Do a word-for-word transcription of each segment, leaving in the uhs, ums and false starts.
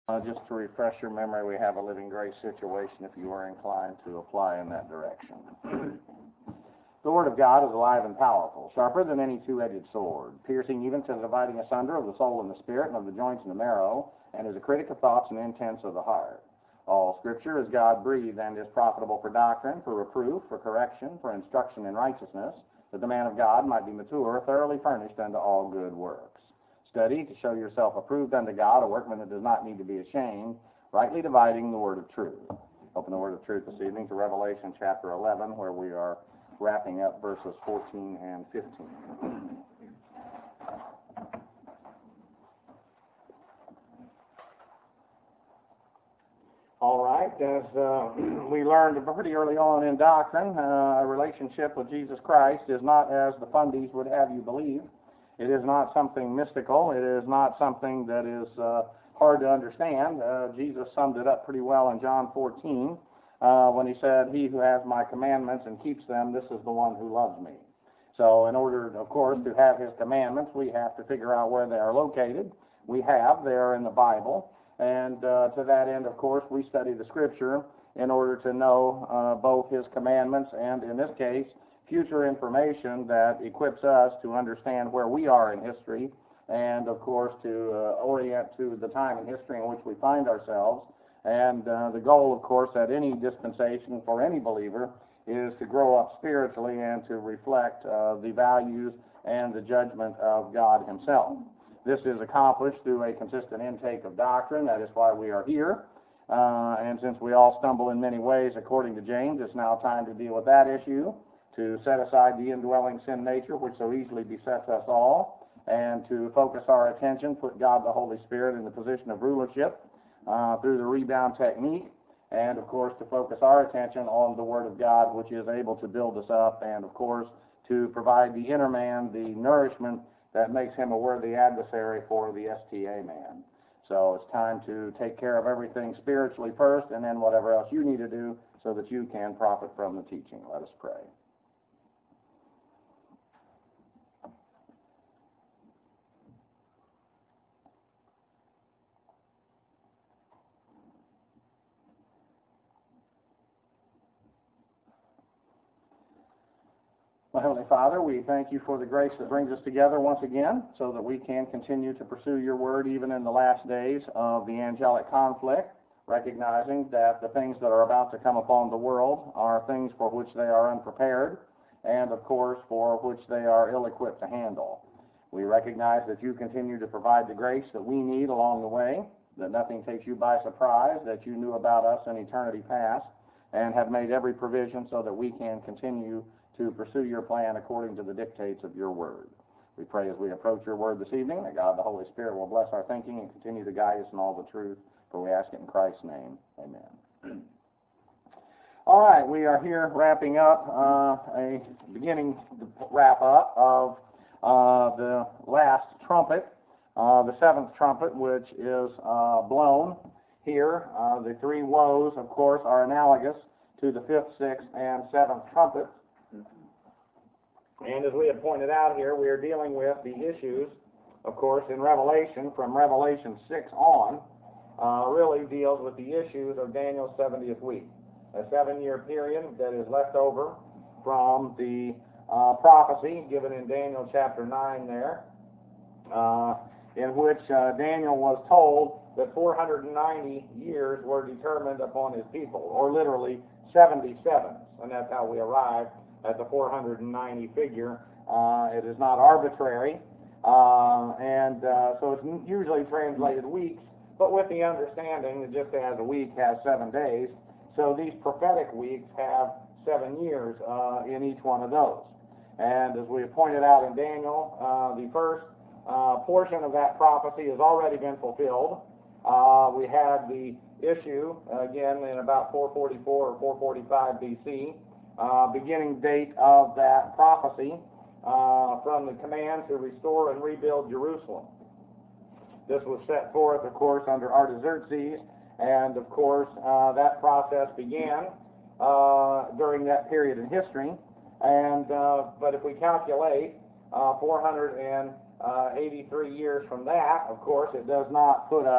Uh, just to refresh your memory, we have a Living Grace situation if you are inclined to apply in that direction. The Word of God is alive and powerful, sharper than any two-edged sword, piercing even to the dividing asunder of the soul and the spirit and of the joints and the marrow, and is a critic of thoughts and intents of the heart. All Scripture is God-breathed and is profitable for doctrine, for reproof, for correction, for instruction in righteousness, that the man of God might be mature, thoroughly furnished unto all good works. Study to show yourself approved unto God, a workman that does not need to be ashamed, rightly dividing the word of truth. Open the word of truth this evening to Revelation chapter eleven, where we are wrapping up verses fourteen and fifteen. All right, as uh, we learned pretty early on in doctrine, uh, a relationship with Jesus Christ is not as the fundies would have you believe. It is not something mystical. It is not something that is uh, hard to understand. Uh, Jesus summed it up pretty well in John fourteen uh, when he said, "He who has my commandments and keeps them, this is the one who loves me." So in order, of course, to have his commandments, we have to figure out where they are located. We have. They are in the Bible. And uh, to that end, of course, we study the Scripture in order to know uh, both his commandments and, in this case, future information that equips us to understand where we are in history and, of course, to uh, orient to the time in history in which we find ourselves. And uh, the goal, of course, at any dispensation for any believer is to grow up spiritually and to reflect uh, the values and the judgment of God himself. This is accomplished through a consistent intake of doctrine. That is why we are here. Uh, and since we all stumble in many ways, according to James, it's now time to deal with that issue, to set aside the indwelling sin nature which so easily besets us all, and to focus our attention, put God the Holy Spirit in the position of rulership uh, through the rebound technique, and of course to focus our attention on the Word of God, which is able to build us up, and of course to provide the inner man the nourishment that makes him a worthy adversary for the S T A man. So it's time to take care of everything spiritually first, and then whatever else you need to do so that you can profit from the teaching. Let us pray. Well, Heavenly Father, we thank you for the grace that brings us together once again so that we can continue to pursue your word even in the last days of the angelic conflict, recognizing that the things that are about to come upon the world are things for which they are unprepared and, of course, for which they are ill-equipped to handle. We recognize that you continue to provide the grace that we need along the way, that nothing takes you by surprise, that you knew about us in eternity past, and have made every provision so that we can continue to pursue your plan according to the dictates of your word. We pray as we approach your word this evening that God the Holy Spirit will bless our thinking and continue to guide us in all the truth, for we ask it in Christ's name. Amen. All right, we are here wrapping up uh, a beginning the wrap up of uh, the last trumpet, uh, the seventh trumpet, which is uh, blown here. Uh, the three woes, of course, are analogous to the fifth, sixth, and seventh trumpets. And as we have pointed out here, we are dealing with the issues, of course, in Revelation, from Revelation six on, uh, really deals with the issues of Daniel's seventieth week, a seven-year period that is left over from the uh, prophecy given in Daniel chapter nine there, uh, in which uh, Daniel was told that four hundred ninety years were determined upon his people, or literally seventy-seven, and that's how we arrived at the four hundred ninety figure. Uh, it is not arbitrary, uh, and uh, so it's usually translated weeks, but with the understanding that just as a week has seven days, so these prophetic weeks have seven years uh, in each one of those. And as we have pointed out in Daniel, uh, the first uh, portion of that prophecy has already been fulfilled. Uh, we had the issue, again, in about four forty-four or four forty-five B C, Uh, beginning date of that prophecy uh, from the command to restore and rebuild Jerusalem. This was set forth, of course, under Artaxerxes, and of course uh, that process began uh, during that period in history. And uh, but if we calculate uh, four hundred eighty-three years from that, of course, it does not put us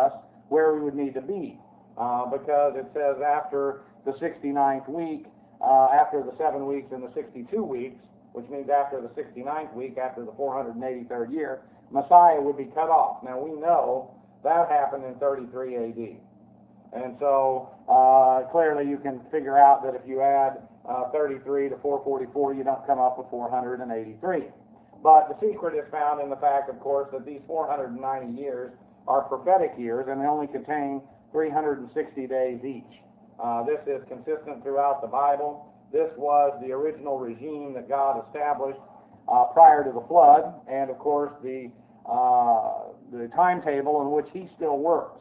where we would need to be, uh, because it says after the sixty-ninth week, uh, after the seven weeks and the sixty-two weeks, which means after the sixty-ninth week, after the four hundred eighty-third year, Messiah would be cut off. Now we know that happened in thirty-three A D. And so uh, clearly you can figure out that if you add uh, thirty-three to four forty-four, you don't come up with four hundred eighty-three. But the secret is found in the fact, of course, that these four hundred ninety years are prophetic years, and they only contain three hundred sixty days each. Uh, this is consistent throughout the Bible. This was the original regime that God established uh, prior to the flood, and of course the uh, the timetable in which He still works.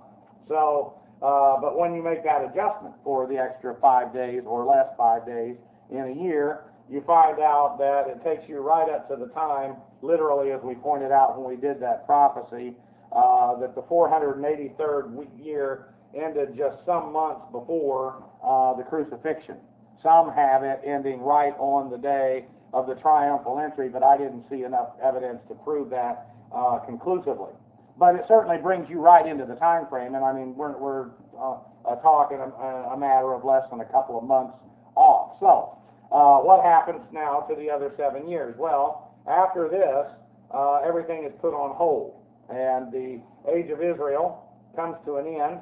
So, uh, but when you make that adjustment for the extra five days or less five days in a year, you find out that it takes you right up to the time, literally, as we pointed out when we did that prophecy, uh, that the four hundred eighty-third year ended just some months before uh, the crucifixion. Some have it ending right on the day of the triumphal entry, but I didn't see enough evidence to prove that uh, conclusively. But it certainly brings you right into the time frame, and I mean, we're, we're uh, uh, talking a, a matter of less than a couple of months off. So, uh, what happens now to the other seven years? Well, after this, uh, everything is put on hold, and the age of Israel comes to an end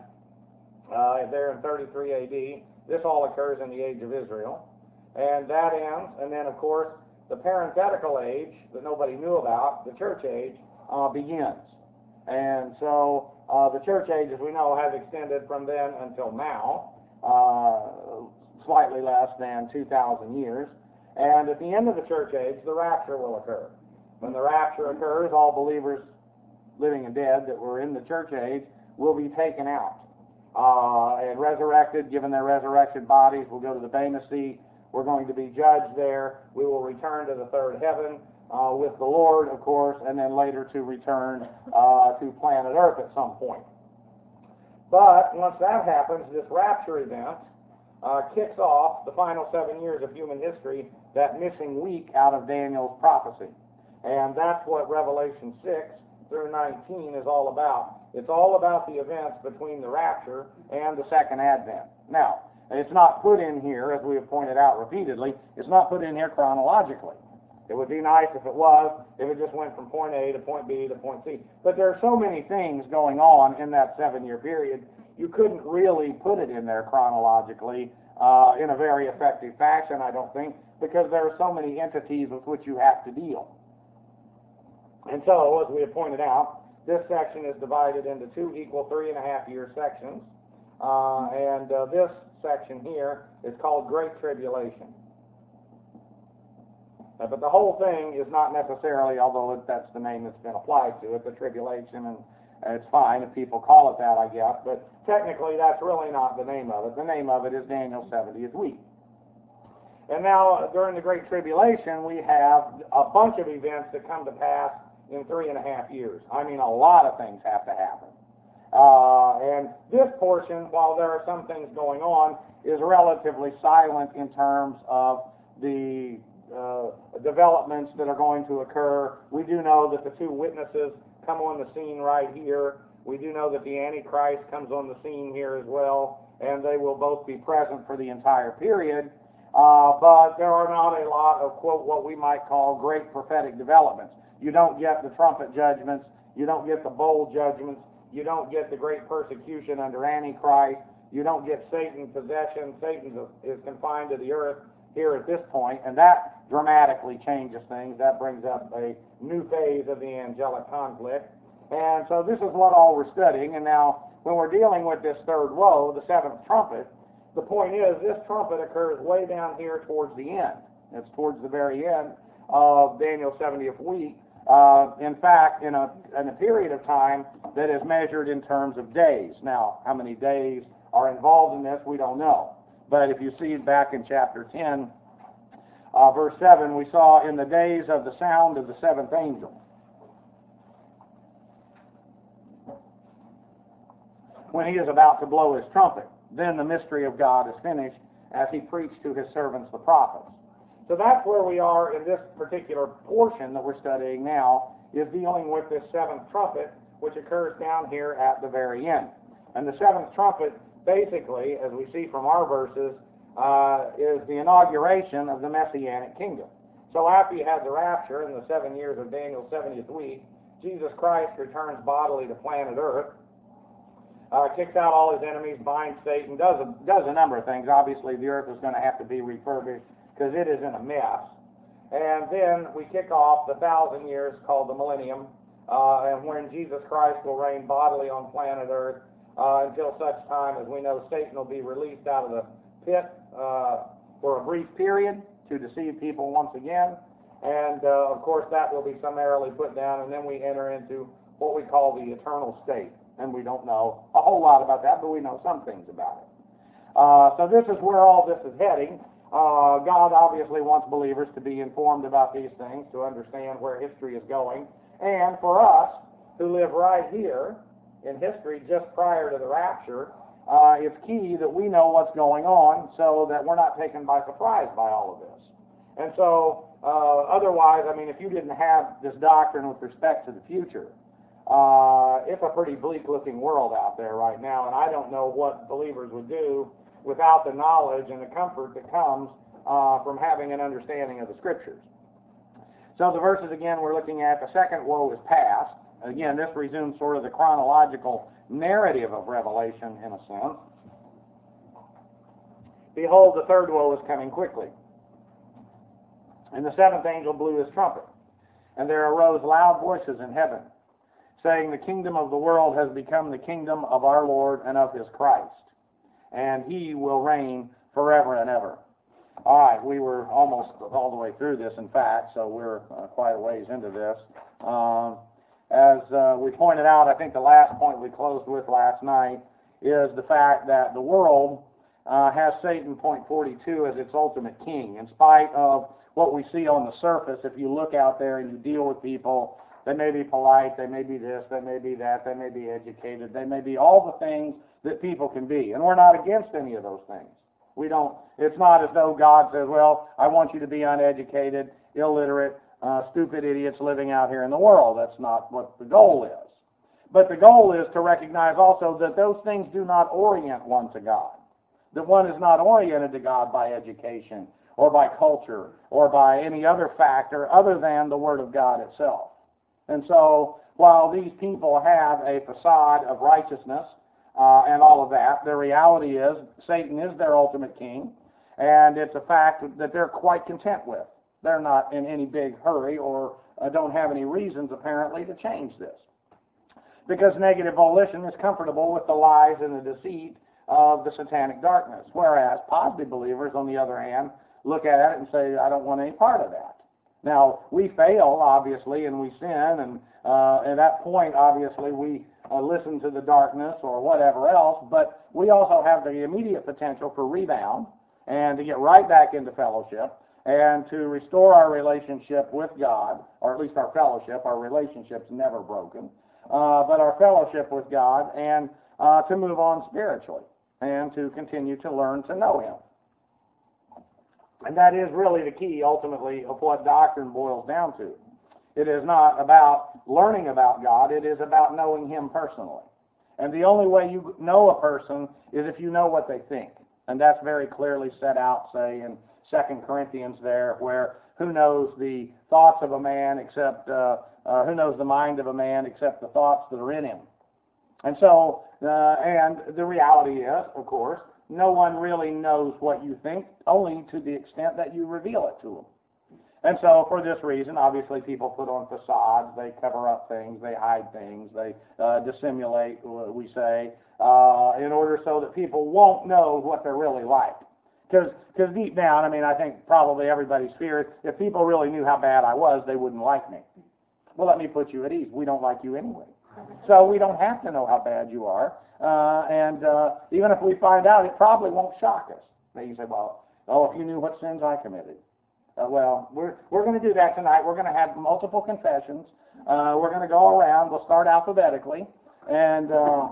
uh, there in thirty-three A D. This all occurs in the age of Israel, and that ends, and then, of course, the parenthetical age that nobody knew about, the church age, uh, begins. And so uh, the church age, as we know, has extended from then until now, uh, slightly less than two thousand years. And at the end of the church age, the rapture will occur. When the rapture occurs, all believers, living and dead, that were in the church age will be taken out uh, and resurrected, given their resurrected bodies. We'll go to the Bema seat. We're going to be judged there. We will return to the third heaven uh, with the Lord, of course, and then later to return uh, to planet Earth at some point. But once that happens, this rapture event uh, kicks off the final seven years of human history, that missing week out of Daniel's prophecy. And that's what Revelation six through nineteen is all about. It's all about the events between the rapture and the second advent. Now, it's not put in here, as we have pointed out repeatedly, it's not put in here chronologically. It would be nice if it was, if it just went from point A to point B to point C. But there are so many things going on in that seven-year period, you couldn't really put it in there chronologically uh, in a very effective fashion, I don't think, because there are so many entities with which you have to deal. And so, as we have pointed out, this section is divided into two equal three and a half year sections. Uh, and uh, this section here is called Great Tribulation. Uh, but the whole thing is not necessarily, although that's the name that's been applied to it, the tribulation, and uh, it's fine if people call it that, I guess, but technically that's really not the name of it. The name of it is Daniel's seventieth week. And now, uh, during the Great Tribulation, we have a bunch of events that come to pass in three and a half years. I mean, a lot of things have to happen. Uh, and this portion, while there are some things going on, is relatively silent in terms of the uh, developments that are going to occur. We do know that the two witnesses come on the scene right here. We do know that the Antichrist comes on the scene here as well, and they will both be present for the entire period. Uh, but there are not a lot of, quote, what we might call great prophetic developments. You don't get the trumpet judgments. You don't get the bowl judgments. You don't get the great persecution under Antichrist. You don't get Satan's possession. Satan is confined to the earth here at this point, and that dramatically changes things. That brings up a new phase of the angelic conflict. And so this is what all we're studying. And now, when we're dealing with this third woe, the seventh trumpet, the point is this trumpet occurs way down here towards the end. It's towards the very end of Daniel's seventieth week. Uh, in fact, in a, in a period of time that is measured in terms of days. Now, how many days are involved in this, we don't know. But if you see back in chapter ten, uh, verse seven, we saw in the days of the sound of the seventh angel. When he is about to blow his trumpet, then the mystery of God is finished, as he preached to his servants the prophets. So that's where we are in this particular portion that we're studying now, is dealing with this seventh trumpet, which occurs down here at the very end. And the seventh trumpet, basically, as we see from our verses, uh, is the inauguration of the Messianic kingdom. So after you have the rapture in the seven years of Daniel's seventieth week, Jesus Christ returns bodily to planet Earth, uh, kicks out all his enemies, binds Satan, does a, does a number of things. Obviously, the earth is going to have to be refurbished because it is in a mess. And then we kick off the thousand years called the millennium, uh, and when Jesus Christ will reign bodily on planet Earth uh, until such time as we know Satan will be released out of the pit uh, for a brief period to deceive people once again. And, uh, of course, that will be summarily put down, and then we enter into what we call the eternal state. And we don't know a whole lot about that, but we know some things about it. Uh, so this is where all this is heading. Uh, God obviously wants believers to be informed about these things, to understand where history is going. And for us, who live right here in history just prior to the rapture, uh, it's key that we know what's going on so that we're not taken by surprise by all of this. And so, uh, otherwise, I mean, if you didn't have this doctrine with respect to the future, uh, it's a pretty bleak-looking world out there right now, and I don't know what believers would do without the knowledge and the comfort that comes uh, from having an understanding of the Scriptures. So the verses, again, we're looking at the second woe is past. Again, this resumes sort of the chronological narrative of Revelation in a sense. Behold, the third woe is coming quickly. And the seventh angel blew his trumpet, and there arose loud voices in heaven, saying, the kingdom of the world has become the kingdom of our Lord and of his Christ, and he will reign forever and ever. All right, we were almost all the way through this, in fact, so we're uh, quite a ways into this. Um, as uh, we pointed out, I think the last point we closed with last night is the fact that the world uh, has Satan, point forty-two, as its ultimate king. In spite of what we see on the surface, if you look out there and you deal with people, they may be polite, they may be this, they may be that, they may be educated, they may be all the things that people can be. And we're not against any of those things. We don't, it's not as though God says, well, I want you to be uneducated, illiterate, uh, stupid idiots living out here in the world. That's not what the goal is. But the goal is to recognize also that those things do not orient one to God. That one is not oriented to God by education or by culture or by any other factor other than the Word of God itself. And so, while these people have a facade of righteousness uh, and all of that, the reality is Satan is their ultimate king, and it's a fact that they're quite content with. They're not in any big hurry or uh, don't have any reasons, apparently, to change this. Because negative volition is comfortable with the lies and the deceit of the satanic darkness, whereas positive believers, on the other hand, look at it and say, I don't want any part of that. Now, we fail, obviously, and we sin, and uh, at that point, obviously, we uh, listen to the darkness or whatever else, but we also have the immediate potential for rebound and to get right back into fellowship and to restore our relationship with God, or at least our fellowship. Our relationship's never broken, uh, but our fellowship with God, and uh, to move on spiritually and to continue to learn to know Him. And that is really the key, ultimately, of what doctrine boils down to. It is not about learning about God. It is about knowing Him personally. And the only way you know a person is if you know what they think. And that's very clearly set out, say, in Second Corinthians there, where who knows the thoughts of a man except, uh, uh, who knows the mind of a man except the thoughts that are in him. And so, uh, and the reality is, of course, no one really knows what you think, only to the extent that you reveal it to them. And so, for this reason, obviously, people put on facades, they cover up things, they hide things, they uh, dissimulate, we say, uh, in order so that people won't know what they're really like. Because deep down, I mean, I think probably everybody's fear is, if people really knew how bad I was, they wouldn't like me. Well, let me put you at ease. We don't like you anyway. So we don't have to know how bad you are. Uh, and uh, even if we find out, it probably won't shock us. Now you say, well, oh, if you knew what sins I committed. Uh, well, we're we're going to do that tonight. We're going to have multiple confessions. Uh, we're going to go around. We'll start alphabetically and uh,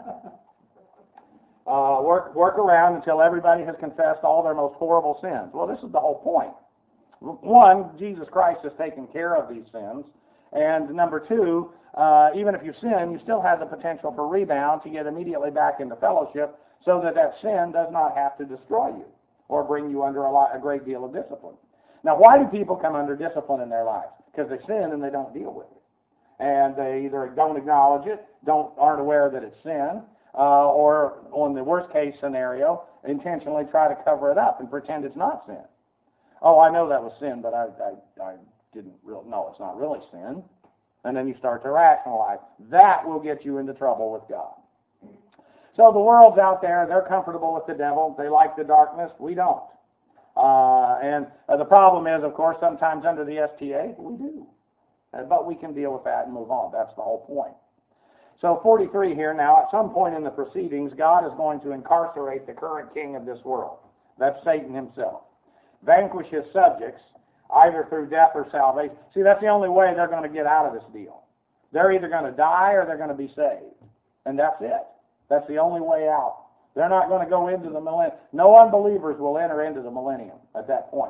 uh, work work around until everybody has confessed all their most horrible sins. Well, this is the whole point. One, Jesus Christ has taken care of these sins, and number two, uh, even if you sin, you still have the potential for rebound to get immediately back into fellowship so that that sin does not have to destroy you or bring you under a, lot, a great deal of discipline. Now, why do people come under discipline in their lives? Because they sin and they don't deal with it. And they either don't acknowledge it, don't aren't aware that it's sin, uh, or, on the worst case scenario, intentionally try to cover it up and pretend it's not sin. Oh, I know that was sin, but I, I, I didn't really, no, it's not really sin. And then you start to rationalize. That will get you into trouble with God. So the world's out there, they're comfortable with the devil, they like the darkness, we don't. Uh, and uh, the problem is, of course, sometimes under the S T A, we do. Uh, but we can deal with that and move on. That's the whole point. So forty-three here now, at some point in the proceedings, God is going to incarcerate the current king of this world. That's Satan himself. Vanquish his subjects, either through death or salvation. See, that's the only way they're going to get out of this deal. They're either going to die or they're going to be saved. And that's it. That's the only way out. They're not going to go into the millennium. No unbelievers will enter into the millennium at that point.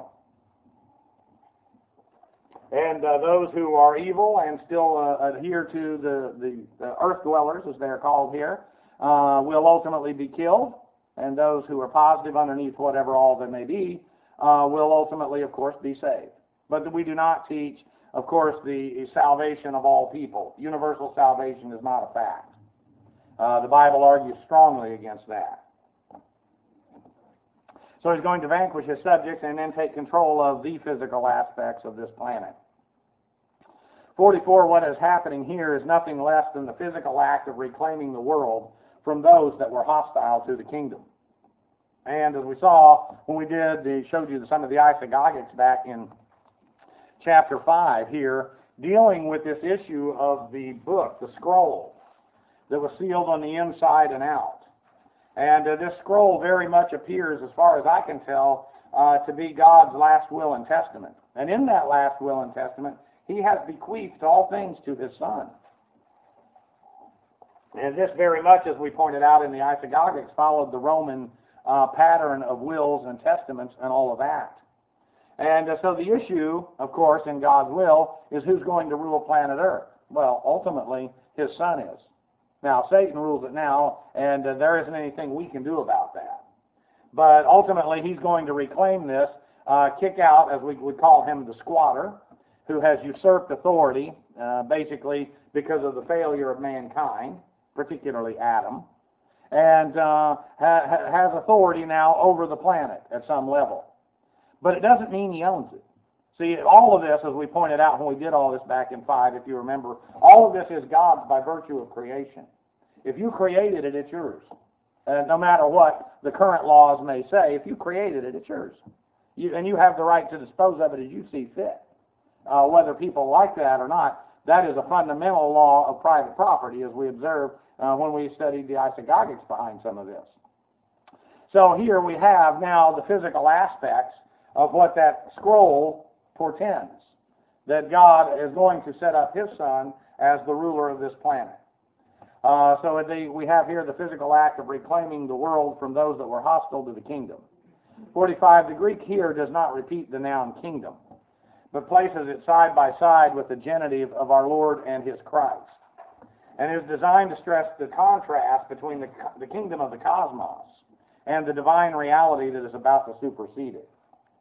And uh, those who are evil and still uh, adhere to the, the, the earth dwellers, as they're called here, uh, will ultimately be killed. And those who are positive underneath whatever all there may be uh, will ultimately, of course, be saved. But we do not teach, of course, the salvation of all people. Universal salvation is not a fact. Uh, the Bible argues strongly against that. So he's going to vanquish his subjects and then take control of the physical aspects of this planet. forty-four, what is happening here is nothing less than the physical act of reclaiming the world from those that were hostile to the kingdom. And as we saw when we did, they showed you some of the isagogics back in chapter five here, dealing with this issue of the book, the scroll, that was sealed on the inside and out. And uh, this scroll very much appears, as far as I can tell, uh, to be God's last will and testament. And in that last will and testament, he has bequeathed all things to his Son. And this very much, as we pointed out in the isagogics, followed the Roman uh, pattern of wills and testaments and all of that. And uh, so the issue, of course, in God's will, is who's going to rule planet Earth. Well, ultimately, his Son is. Now, Satan rules it now, and uh, there isn't anything we can do about that. But ultimately, he's going to reclaim this, uh, kick out, as we would call him, the squatter, who has usurped authority, uh, basically because of the failure of mankind, particularly Adam, and uh, ha- has authority now over the planet at some level. But it doesn't mean he owns it. See, all of this, as we pointed out when we did all this back in five, if you remember, all of this is God's by virtue of creation. If you created it, it's yours. And no matter what the current laws may say, if you created it, it's yours. You, and you have the right to dispose of it as you see fit. Uh, whether people like that or not, that is a fundamental law of private property, as we observed uh, when we studied the isagogics behind some of this. So here we have now the physical aspects of what that scroll portends, that God is going to set up his Son as the ruler of this planet. Uh, so the, we have here the physical act of reclaiming the world from those that were hostile to the kingdom. forty-five, the Greek here does not repeat the noun kingdom, but places it side by side with the genitive of our Lord and his Christ, and is designed to stress the contrast between the, the kingdom of the cosmos and the divine reality that is about to supersede it.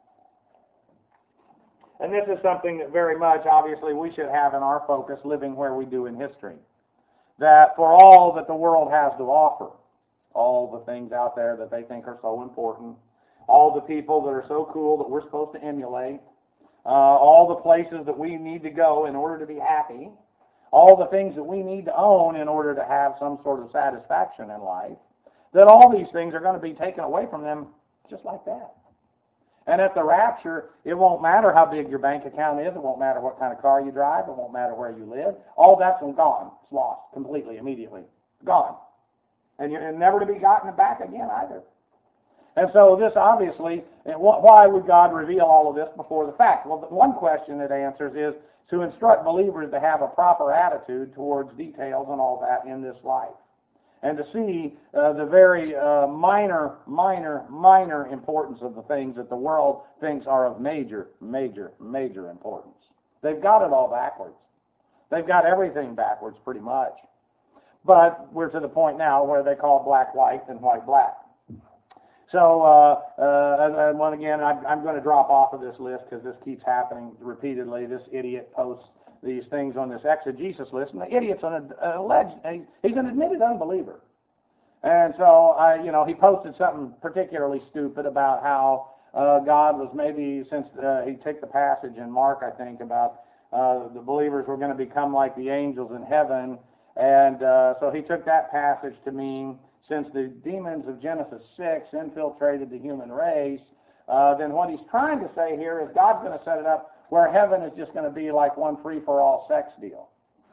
And this is something that very much, obviously, we should have in our focus, living where we do in history. That for all that the world has to offer, all the things out there that they think are so important, all the people that are so cool that we're supposed to emulate, uh, all the places that we need to go in order to be happy, all the things that we need to own in order to have some sort of satisfaction in life, that all these things are going to be taken away from them just like that. And at the rapture, it won't matter how big your bank account is. It won't matter what kind of car you drive. It won't matter where you live. All that's gone. It's lost completely, immediately. Gone. And you're never to be gotten back again either. And so this obviously, why would God reveal all of this before the fact? Well, the one question it answers is to instruct believers to have a proper attitude towards details and all that in this life. And to see uh, the very uh, minor, minor, minor importance of the things that the world thinks are of major, major, major importance. They've got it all backwards. They've got everything backwards pretty much. But we're to the point now where they call black white and white black. So, uh, uh, and once again, I'm, I'm going to drop off of this list because this keeps happening repeatedly. This idiot posts these things on this exegesis list, and the idiot's an alleged, he's an admitted unbeliever. And so, I, you know, he posted something particularly stupid about how uh, God was maybe, since uh, he took the passage in Mark, I think, about uh, the believers were going to become like the angels in heaven. And uh, so he took that passage to mean, since the demons of Genesis six infiltrated the human race, uh, then what he's trying to say here is God's going to set it up where heaven is just going to be like one free-for-all sex deal.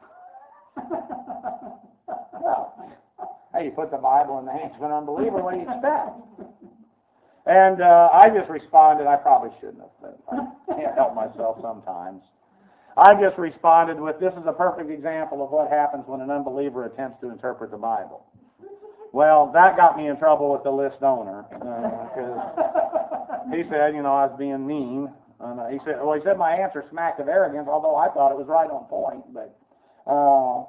Well, hey, you put the Bible in the hands of an unbeliever, what do you expect? And uh, I just responded, I probably shouldn't have, but I can't help myself sometimes. I just responded with, this is a perfect example of what happens when an unbeliever attempts to interpret the Bible. Well, that got me in trouble with the list owner, because uh, he said, you know, I was being mean. And uh, he said, well, he said my answer smacked of arrogance, although I thought it was right on point. But uh,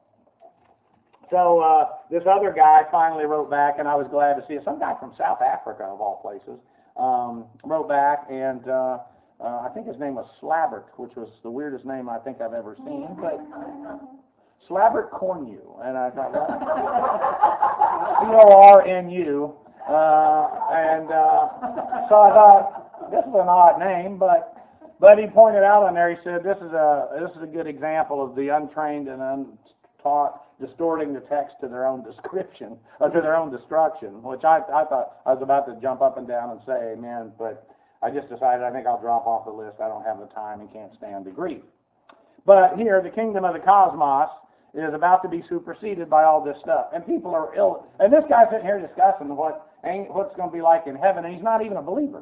so uh, this other guy finally wrote back, and I was glad to see it. Some guy from South Africa, of all places, um, wrote back, and uh, uh, I think his name was Slabbert, which was the weirdest name I think I've ever seen. But Slabbert Cornu, and I thought, well, C O R N U, uh, and uh, so I thought, this is an odd name, but but he pointed out on there, he said, this is a this is a good example of the untrained and untaught distorting the text to their own description, or to their own destruction, which I, I thought I was about to jump up and down and say amen, but I just decided I think I'll drop off the list. I don't have the time and can't stand the grief. But here, the kingdom of the cosmos is about to be superseded by all this stuff. And people are ill. And this guy's sitting here discussing what ain't what's going to be like in heaven, and he's not even a believer.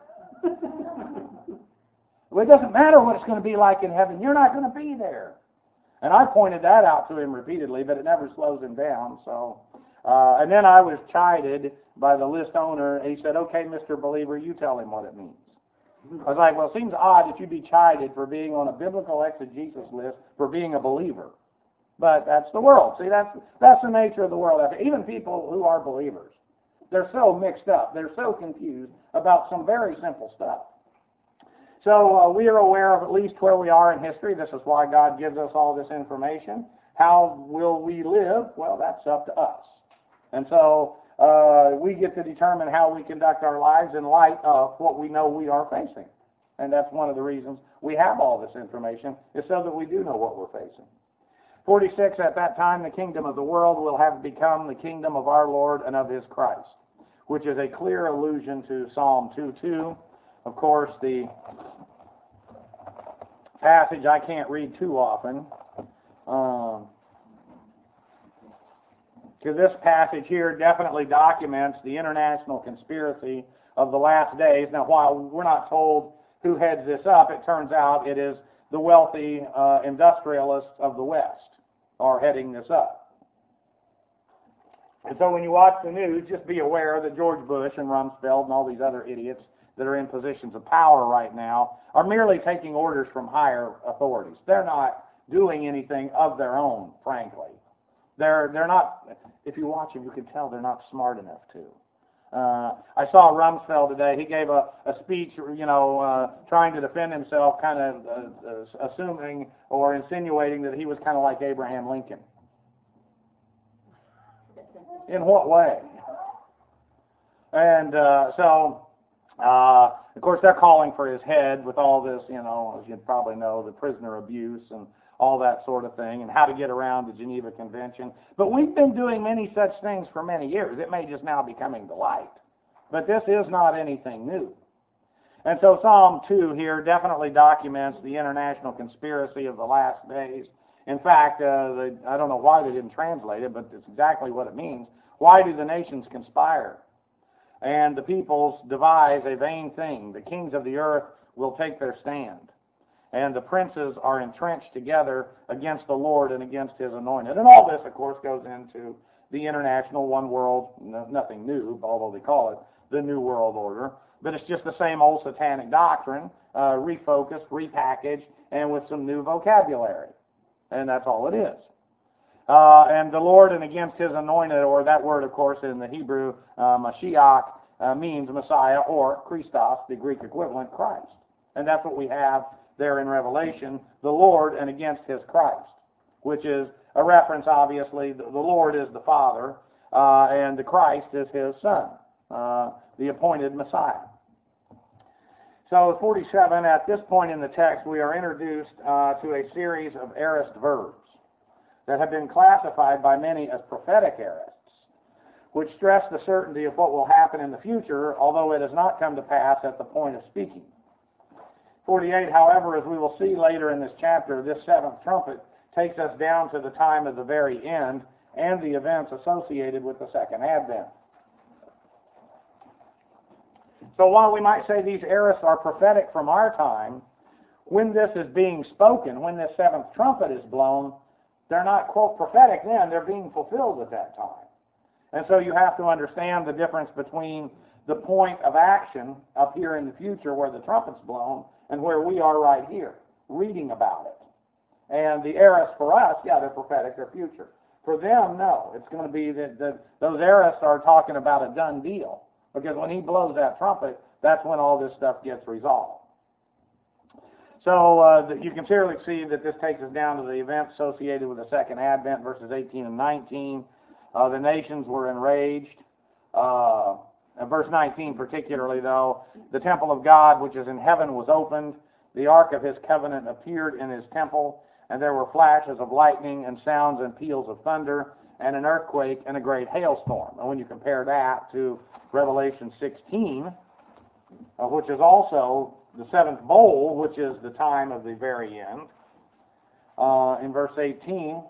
Well, it doesn't matter what it's going to be like in heaven. You're not going to be there. And I pointed that out to him repeatedly, but it never slows him down. So, uh, and then I was chided by the list owner. And he said, okay, Mister Believer, you tell him what it means. I was like, well, it seems odd that you'd be chided for being on a biblical exegesis list for being a believer. But that's the world. See, that's that's the nature of the world. Even people who are believers, they're so mixed up. They're so confused about some very simple stuff. So uh, we are aware of at least where we are in history. This is why God gives us all this information. How will we live? Well, that's up to us. And so uh, we get to determine how we conduct our lives in light of what we know we are facing. And that's one of the reasons we have all this information, is so that we do know what we're facing. forty-six, at that time, the kingdom of the world will have become the kingdom of our Lord and of his Christ, which is a clear allusion to Psalm two two. Of course, the passage I can't read too often, um, because this passage here definitely documents the international conspiracy of the last days. Now, while we're not told who heads this up, it turns out it is the wealthy uh, industrialists of the West are heading this up. And so when you watch the news, just be aware that George Bush and Rumsfeld and all these other idiots that are in positions of power right now are merely taking orders from higher authorities. They're not doing anything of their own, frankly. They're they're not, if you watch them, you can tell they're not smart enough to. Uh, I saw Rumsfeld today. He gave a, a speech, you know, uh, trying to defend himself, kind of uh, uh, assuming or insinuating that he was kind of like Abraham Lincoln. In what way? And uh, so, uh, of course, they're calling for his head with all this, you know, as you probably know, the prisoner abuse and all that sort of thing, and how to get around the Geneva Convention. But we've been doing many such things for many years. It may just now be coming to light. But this is not anything new. And so Psalm two here definitely documents the international conspiracy of the last days. In fact, uh, the, I don't know why they didn't translate it, but it's exactly what it means. Why do the nations conspire? And the peoples devise a vain thing. The kings of the earth will take their stand. And the princes are entrenched together against the Lord and against his anointed. And all this, of course, goes into the international one world, no, nothing new, although they call it the New World Order. But it's just the same old satanic doctrine, uh, refocused, repackaged, and with some new vocabulary. And that's all it is. Uh, and the Lord and against his anointed, or that word, of course, in the Hebrew, uh, Mashiach, uh, means Messiah, or Christos, the Greek equivalent, Christ. And that's what we have there in Revelation, the Lord and against his Christ, which is a reference, obviously, the, the Lord is the Father, uh, and the Christ is his Son, uh, the appointed Messiah. So forty-seven, at this point in the text, we are introduced uh, to a series of aorist verbs that have been classified by many as prophetic aorists, which stress the certainty of what will happen in the future, although it has not come to pass at the point of speaking. forty-eight, however, as we will see later in this chapter, this seventh trumpet takes us down to the time of the very end and the events associated with the second advent. So while we might say these aorists are prophetic from our time, when this is being spoken, when this seventh trumpet is blown, they're not, quote, prophetic then, they're being fulfilled at that time. And so you have to understand the difference between the point of action up here in the future where the trumpet's blown and where we are right here, reading about it. And the aorists for us, yeah, they're prophetic, they're future. For them, no. It's going to be that the, those aorists are talking about a done deal. Because when he blows that trumpet, that's when all this stuff gets resolved. So uh, you can clearly see that this takes us down to the events associated with the second advent, verses eighteen and nineteen. Uh, the nations were enraged. Uh, in verse nineteen particularly, though, the temple of God, which is in heaven, was opened. The ark of his covenant appeared in his temple, and there were flashes of lightning and sounds and peals of thunder, and an earthquake and a great hailstorm. And when you compare that to Revelation sixteen, uh, which is also the seventh bowl, which is the time of the very end, uh, in verse eighteen,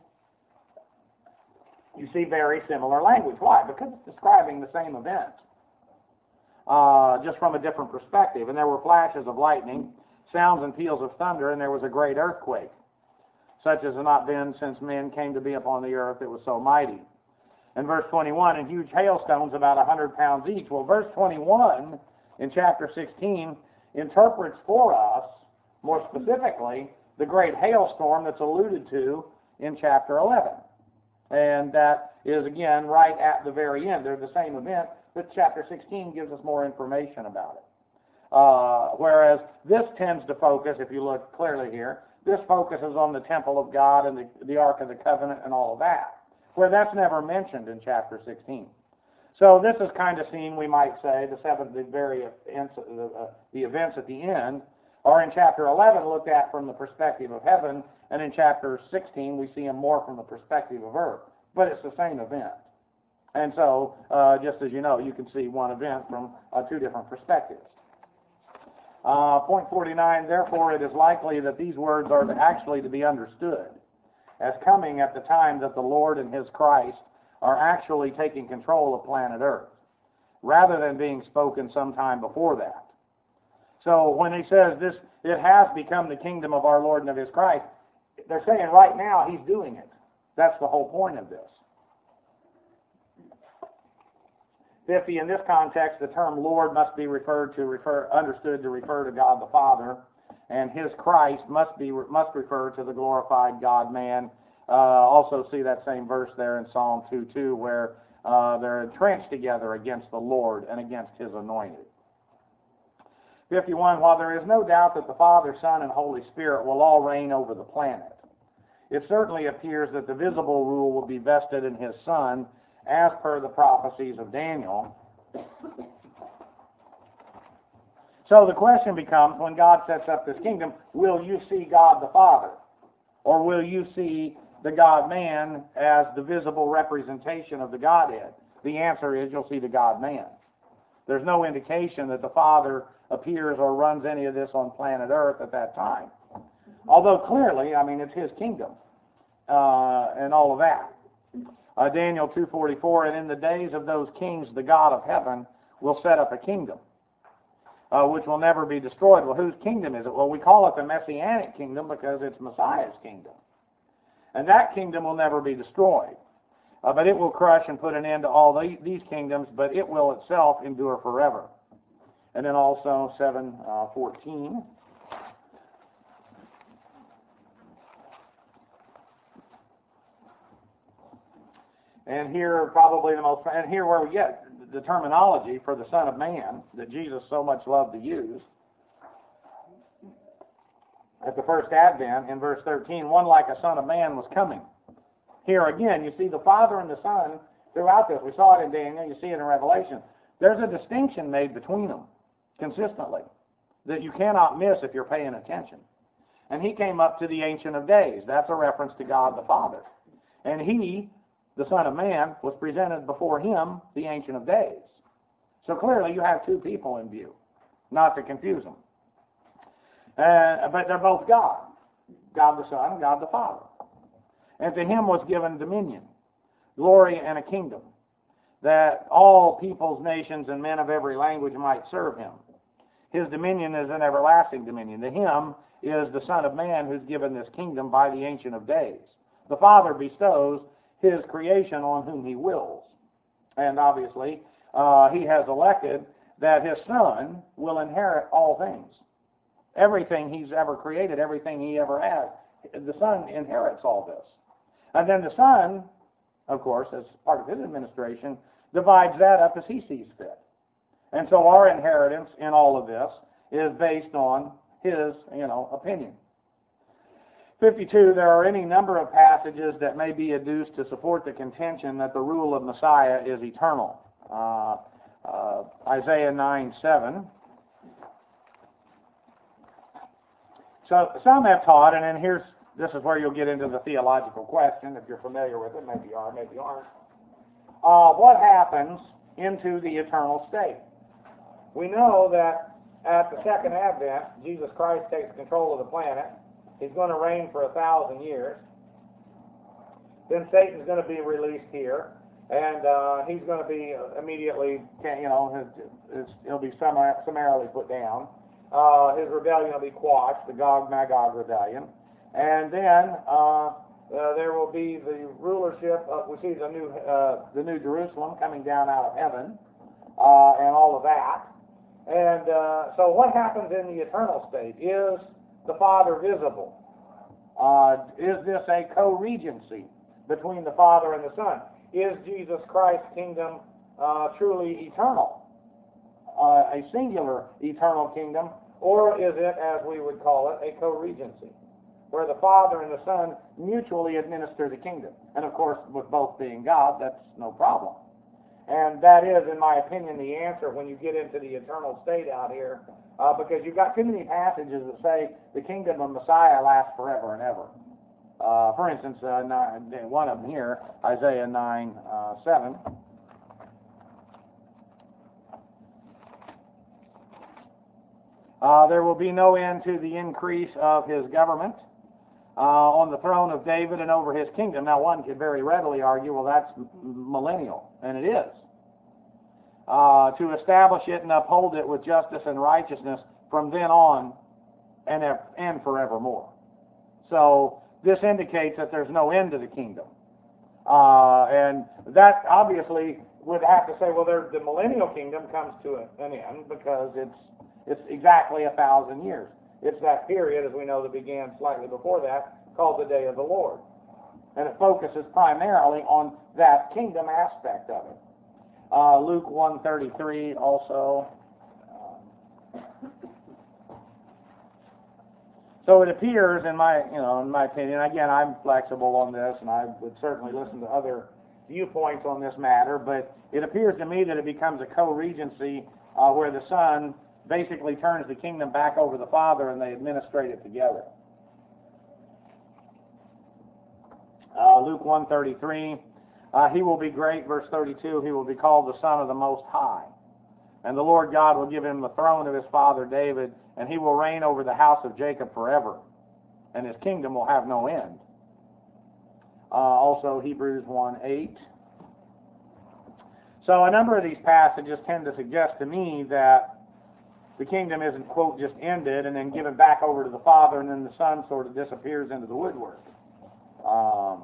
you see very similar language. Why? Because it's describing the same event, uh, just from a different perspective. And there were flashes of lightning, sounds and peals of thunder, and there was a great earthquake, such as has not been since men came to be upon the earth. It was so mighty. In verse twenty-one, and huge hailstones about a hundred pounds each. Well, verse twenty-one in chapter sixteen interprets for us, more specifically, the great hailstorm that's alluded to in chapter eleven. And that is, again, right at the very end. They're the same event, but chapter sixteen gives us more information about it. Uh, whereas this tends to focus, if you look clearly here, this focuses on the temple of God and the, the Ark of the Covenant and all of that, where that's never mentioned in chapter sixteen. So this is kind of seen, we might say, the seventh, the very events, the, uh, the events at the end, are in chapter eleven looked at from the perspective of heaven, and in chapter sixteen we see them more from the perspective of earth. But it's the same event. And so, uh, just as you know, you can see one event from uh, two different perspectives. Uh, point forty-nine, therefore it is likely that these words are to actually to be understood as coming at the time that the Lord and his Christ are actually taking control of planet Earth, rather than being spoken sometime before that. So when he says this, it has become the kingdom of our Lord and of his Christ, they're saying right now he's doing it. That's the whole point of this. fifty, in this context, the term Lord must be referred to, refer, understood to refer to God the Father, and his Christ must be must refer to the glorified God-man. Uh, also see that same verse there in Psalm two two, where uh, they're entrenched together against the Lord and against his anointed. fifty-one, while there is no doubt that the Father, Son, and Holy Spirit will all reign over the planet, it certainly appears that the visible rule will be vested in his Son, as per the prophecies of Daniel. So the question becomes, when God sets up this kingdom, will you see God the Father? Or will you see the God-man as the visible representation of the Godhead? The answer is you'll see the God-man. There's no indication that the Father appears or runs any of this on planet Earth at that time. Although clearly, I mean, it's his kingdom uh, and all of that. Uh, Daniel two forty-four, and in the days of those kings, the God of heaven will set up a kingdom, uh, which will never be destroyed. Well, whose kingdom is it? Well, we call it the Messianic kingdom because it's Messiah's kingdom. And that kingdom will never be destroyed. Uh, but it will crush and put an end to all the, these kingdoms, but it will itself endure forever. And then also seven fourteen. And here probably the most, and here where we get the terminology for the Son of Man that Jesus so much loved to use. At the first advent, in verse thirteen, one like a Son of Man was coming. Here again, you see the Father and the Son throughout this. We saw it in Daniel, you see it in Revelation. There's a distinction made between them consistently that you cannot miss if you're paying attention. And he came up to the Ancient of Days. That's a reference to God the Father. And he, the Son of Man, was presented before him, the Ancient of Days. So clearly you have two people in view, not to confuse them. Uh, but they're both God, God the Son, God the Father. And to him was given dominion, glory, and a kingdom, that all peoples, nations, and men of every language might serve him. His dominion is an everlasting dominion. To him is the Son of Man who's given this kingdom by the Ancient of Days. The Father bestows his creation on whom he wills. And obviously, uh, he has elected that his Son will inherit all things. Everything he's ever created, everything he ever has, the Son inherits all this. And then the Son, of course, as part of his administration, divides that up as he sees fit. And so our inheritance in all of this is based on his, you know, opinion. fifty-two, there are any number of passages that may be adduced to support the contention that the rule of Messiah is eternal. Uh, uh, Isaiah nine seven. So some have taught, and then here's, this is where you'll get into the theological question, if you're familiar with it, maybe you are, maybe you aren't. Uh, what happens into the eternal state? We know that at the second advent, Jesus Christ takes control of the planet. He's going to reign for a thousand years. Then Satan's going to be released here, and uh, he's going to be immediately, you know, his, his, he'll be summarily put down. Uh, his rebellion will be quashed, the Gog-Magog rebellion. And then uh, uh, there will be the rulership of, we see the new, uh, the new Jerusalem coming down out of heaven, uh, and all of that. And uh, so what happens in the eternal state? Is the Father visible? Uh, is this a co-regency between the Father and the Son? Is Jesus Christ's kingdom uh, truly eternal? Uh, a singular eternal kingdom, or is it, as we would call it, a co-regency, where the Father and the Son mutually administer the kingdom? And of course, with both being God, that's no problem. And that is, in my opinion, the answer when you get into the eternal state out here, uh, because you've got too many passages that say the kingdom of Messiah lasts forever and ever. Uh, for instance, uh, nine, one of them here, Isaiah nine seven. Uh, there will be no end to the increase of his government uh, on the throne of David and over his kingdom. Now, one could very readily argue, well, that's millennial, and it is. Uh, to establish it and uphold it with justice and righteousness from then on and, and forevermore. So this indicates that there's no end to the kingdom. Uh, and that obviously would have to say, well, there, the millennial kingdom comes to an end because it's It's exactly a thousand years. It's that period, as we know, that began slightly before that, called the Day of the Lord. And it focuses primarily on that kingdom aspect of it. Uh, Luke one thirty-three also. So it appears, in my, you know, in my opinion, again, I'm flexible on this, and I would certainly listen to other viewpoints on this matter, but it appears to me that it becomes a co-regency uh, where the Son basically turns the kingdom back over the Father and they administrate it together. Uh, Luke one thirty-three, uh, he will be great, verse thirty-two, he will be called the Son of the Most High. And the Lord God will give him the throne of his father David, and he will reign over the house of Jacob forever, and his kingdom will have no end. Uh, also Hebrews one eight. So a number of these passages tend to suggest to me that the kingdom isn't, quote, just ended and then given back over to the Father, and then the Son sort of disappears into the woodwork. Um,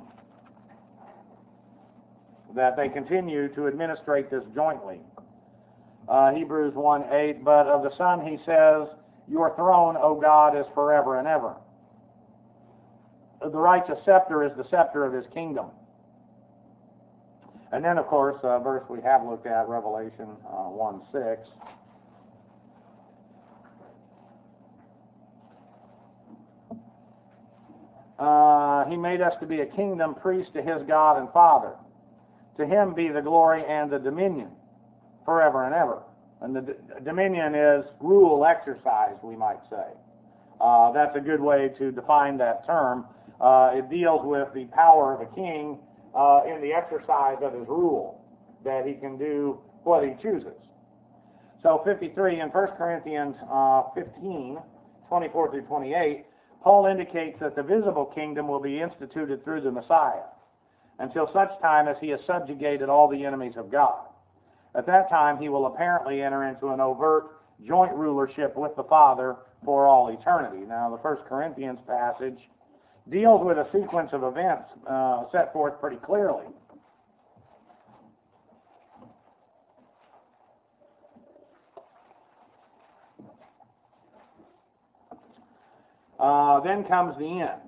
that they continue to administrate this jointly. Uh, Hebrews one eight, but of the Son he says, your throne, O God, is forever and ever. The righteous scepter is the scepter of his kingdom. And then, of course, a verse we have looked at, Revelation uh, one six. Uh, he made us to be a kingdom, priest to his God and Father. To him be the glory and the dominion forever and ever. And the d- dominion is rule, exercise, we might say. Uh, that's a good way to define that term. Uh, it deals with the power of a king uh, in the exercise of his rule, that he can do what he chooses. So fifty-three in First Corinthians uh, fifteen, twenty-four through twenty-eight, Paul indicates that the visible kingdom will be instituted through the Messiah until such time as he has subjugated all the enemies of God. At that time, he will apparently enter into an overt joint rulership with the Father for all eternity. Now, the First Corinthians passage deals with a sequence of events uh, set forth pretty clearly. Uh, then comes the end.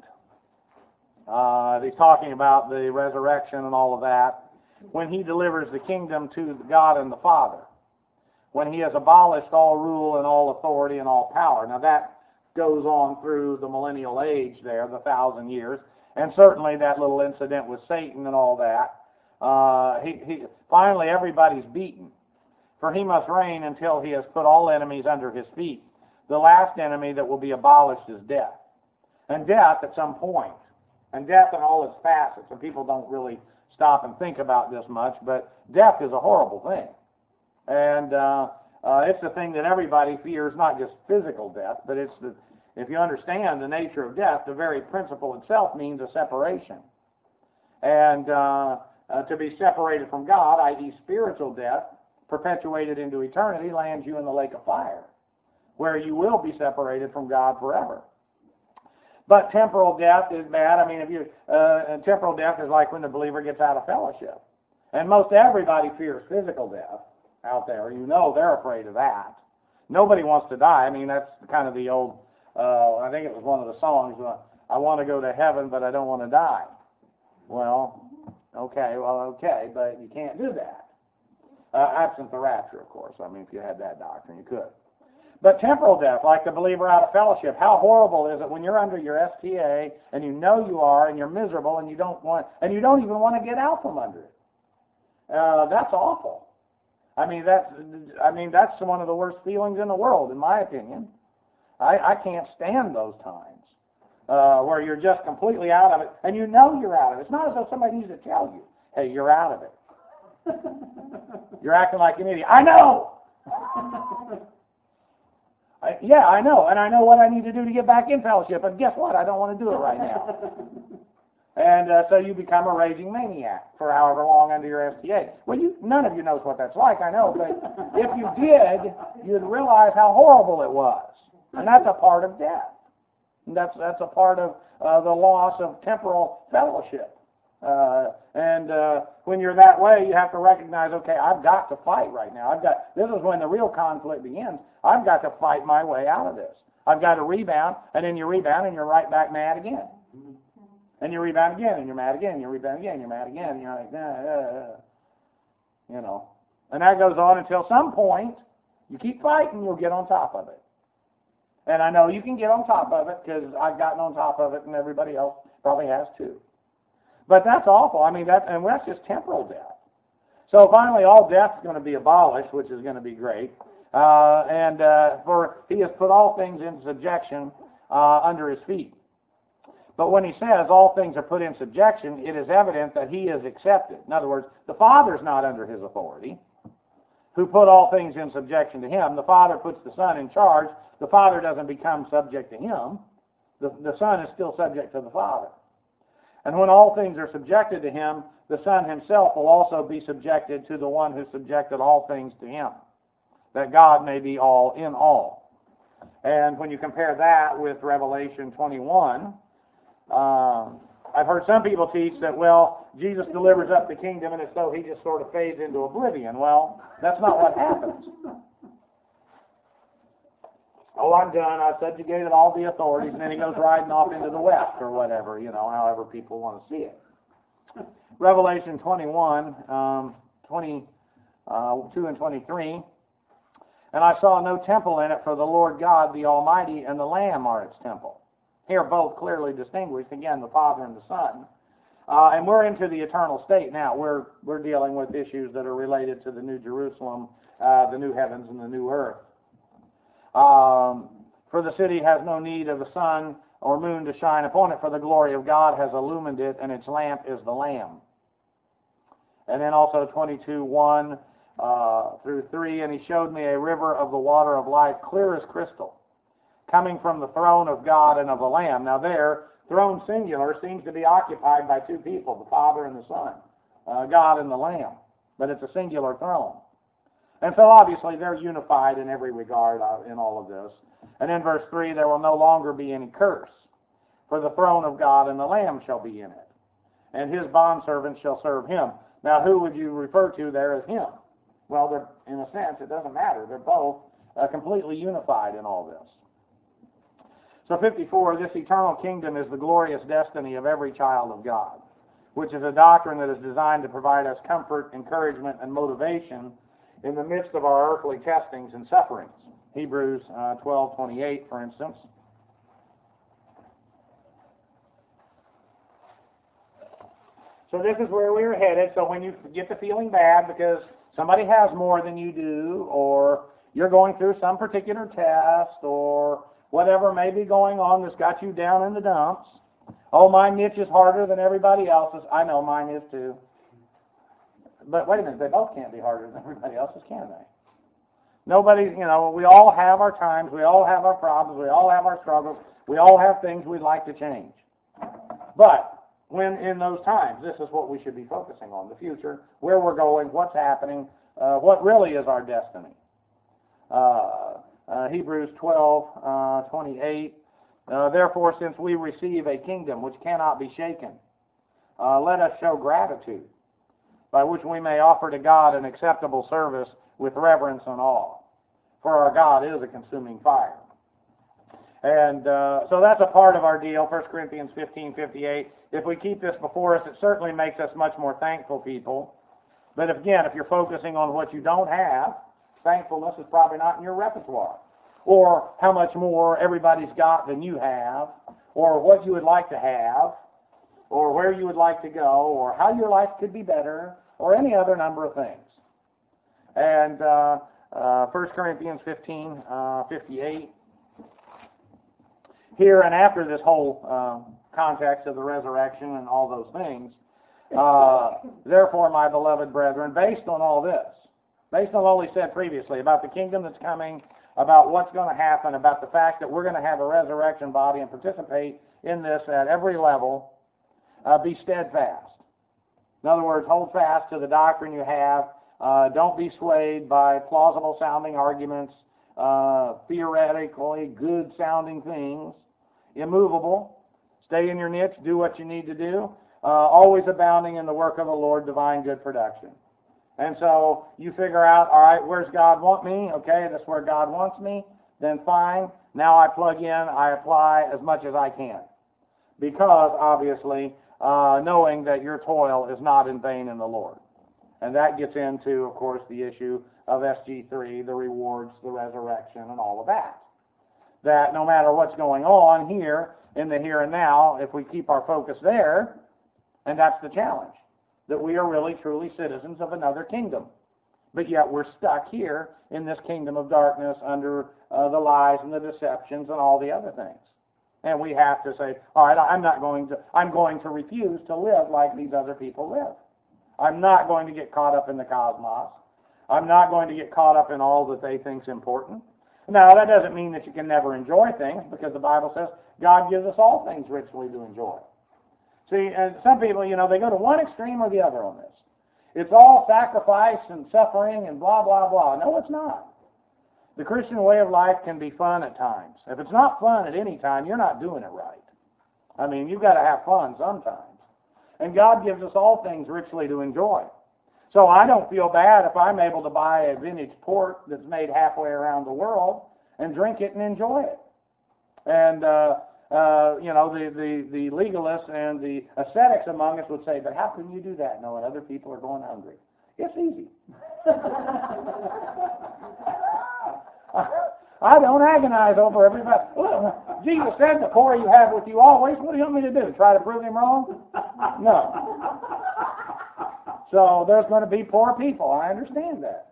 Uh, he's talking about the resurrection and all of that. When he delivers the kingdom to God and the Father. When he has abolished all rule and all authority and all power. Now that goes on through the millennial age there, the thousand years. And certainly that little incident with Satan and all that. Uh, he, he, finally everybody's beaten. For he must reign until he has put all enemies under his feet. The last enemy that will be abolished is death. And death at some point. And death in all its facets. And people don't really stop and think about this much, but death is a horrible thing. And uh, uh, it's the thing that everybody fears, not just physical death, but it's the, if you understand the nature of death, the very principle itself means a separation. And uh, uh, to be separated from God, that is spiritual death, perpetuated into eternity, lands you in the lake of fire, where you will be separated from God forever. But temporal death is bad. I mean, if you uh, temporal death is like when the believer gets out of fellowship. And most everybody fears physical death out there. You know they're afraid of that. Nobody wants to die. I mean, that's kind of the old, uh, I think it was one of the songs, uh, I want to go to heaven, but I don't want to die. Well, okay, well, okay, but you can't do that. Uh, absent the rapture, of course. I mean, if you had that doctrine, you could. But temporal death, like the believer out of fellowship, how horrible is it when you're under your S T A and you know you are and you're miserable and you don't want and you don't even want to get out from under it. Uh, that's awful. I mean that's I mean that's one of the worst feelings in the world, in my opinion. I, I can't stand those times uh, where you're just completely out of it and you know you're out of it. It's not as though somebody needs to tell you, hey, you're out of it. You're acting like an idiot. I know. I, yeah, I know, and I know what I need to do to get back in fellowship, but guess what? I don't want to do it right now. And uh, so you become a raging maniac for however long under your S T A. Well, you, none of you knows what that's like, I know, but if you did, you'd realize how horrible it was. And that's a part of death. And that's, that's a part of uh, the loss of temporal fellowship. Uh, and uh, when you're that way, you have to recognize, okay, I've got to fight right now. I've got. This is when the real conflict begins. I've got to fight my way out of this. I've got to rebound, and then you rebound, and you're right back mad again. And you rebound again, and you're mad again. And you rebound again, and you're mad again. And you're like, nah, uh, uh. You know. And that goes on until some point, you keep fighting, you'll get on top of it. And I know you can get on top of it because I've gotten on top of it, and everybody else probably has too. But that's awful. I mean, that, and that's just temporal death. So finally, all death is going to be abolished, which is going to be great. Uh, and uh, for he has put all things in subjection uh, under his feet. But when he says all things are put in subjection, it is evident that he is accepted. In other words, the Father's not under his authority, who put all things in subjection to him. The Father puts the Son in charge. The Father doesn't become subject to him. The, the Son is still subject to the Father. And when all things are subjected to him, the Son himself will also be subjected to the one who subjected all things to him, that God may be all in all. And when you compare that with Revelation twenty-one, um, I've heard some people teach that, well, Jesus delivers up the kingdom and it's so he just sort of fades into oblivion. Well, that's not what happens. Oh, I'm done. I've subjugated all the authorities, and then he goes riding off into the west or whatever, you know, however people want to see it. Revelation twenty-one, um, twenty-two and twenty-three. And I saw no temple in it, for the Lord God, the Almighty, and the Lamb are its temple. Here both clearly distinguished, again, the Father and the Son. Uh, and we're into the eternal state now. We're, we're dealing with issues that are related to the New Jerusalem, uh, the new heavens and the new earth. Um, for the city has no need of the sun or moon to shine upon it, for the glory of God has illumined it, and its lamp is the Lamb. And then also twenty-two, one uh, through three, and he showed me a river of the water of life, clear as crystal, coming from the throne of God and of the Lamb. Now there, throne singular seems to be occupied by two people, the Father and the Son, uh, God and the Lamb. But it's a singular throne. And so obviously they're unified in every regard uh, in all of this. And in verse three, there will no longer be any curse, for the throne of God and the Lamb shall be in it, and his bondservants shall serve him. Now who would you refer to there as him? Well, they're, in a sense, it doesn't matter. They're both uh, completely unified in all this. So fifty-four, this eternal kingdom is the glorious destiny of every child of God, which is a doctrine that is designed to provide us comfort, encouragement, and motivation in the midst of our earthly testings and sufferings. Hebrews uh, twelve twenty-eight, for instance. So this is where we're headed. So when you get to feeling bad because somebody has more than you do, or you're going through some particular test, or whatever may be going on that's got you down in the dumps. Oh, my niche is harder than everybody else's. I know mine is too. But wait a minute, they both can't be harder than everybody else's, can they? Nobody, you know, we all have our times, we all have our problems, we all have our struggles, we all have things we'd like to change. But when in those times, this is what we should be focusing on, the future, where we're going, what's happening, uh, what really is our destiny. Uh, uh, Hebrews twelve twenty-eight, uh, therefore, since we receive a kingdom which cannot be shaken, uh, let us show gratitude, by which we may offer to God an acceptable service with reverence and awe. For our God is a consuming fire. And uh, so that's a part of our deal, First Corinthians fifteen fifty-eight. If we keep this before us, it certainly makes us much more thankful people. But if, again, if you're focusing on what you don't have, thankfulness is probably not in your repertoire. Or how much more everybody's got than you have, or what you would like to have, or where you would like to go, or how your life could be better, or any other number of things. And uh, uh, First Corinthians fifteen fifty-eight, here and after this whole uh, context of the resurrection and all those things, uh, therefore, my beloved brethren, based on all this, based on all he said previously about the kingdom that's coming, about what's going to happen, about the fact that we're going to have a resurrection body and participate in this at every level, uh, be steadfast. In other words, hold fast to the doctrine you have. Uh, don't be swayed by plausible-sounding arguments, uh, theoretically good-sounding things. Immovable. Stay in your niche. Do what you need to do. Uh, always abounding in the work of the Lord, divine good production. And so you figure out, all right, where's God want me? Okay, that's where God wants me. Then fine. Now I plug in. I apply as much as I can. Because, obviously, uh, knowing that your toil is not in vain in the Lord. And that gets into, of course, the issue of S G three, the rewards, the resurrection, and all of that. That no matter what's going on here, in the here and now, if we keep our focus there, and that's the challenge, that we are really, truly citizens of another kingdom. But yet we're stuck here in this kingdom of darkness under uh, the lies and the deceptions and all the other things. And we have to say, all right, I'm not going to, I'm going to refuse to live like these other people live. I'm not going to get caught up in the cosmos. I'm not going to get caught up in all that they think is important. Now, that doesn't mean that you can never enjoy things, because the Bible says God gives us all things richly to enjoy. See, and some people, you know, they go to one extreme or the other on this. It's all sacrifice and suffering and blah, blah, blah. No, it's not. The Christian way of life can be fun at times. If it's not fun at any time, you're not doing it right. I mean, you've got to have fun sometimes. And God gives us all things richly to enjoy. So I don't feel bad if I'm able to buy a vintage port that's made halfway around the world and drink it and enjoy it. And uh, uh, you know, the, the, the legalists and the ascetics among us would say, but how can you do that knowing other people are going hungry? It's easy. I don't agonize over everybody. Well, Jesus said, the poor you have with you always. What do you want me to do? Try to prove him wrong? No. So there's going to be poor people. I understand that.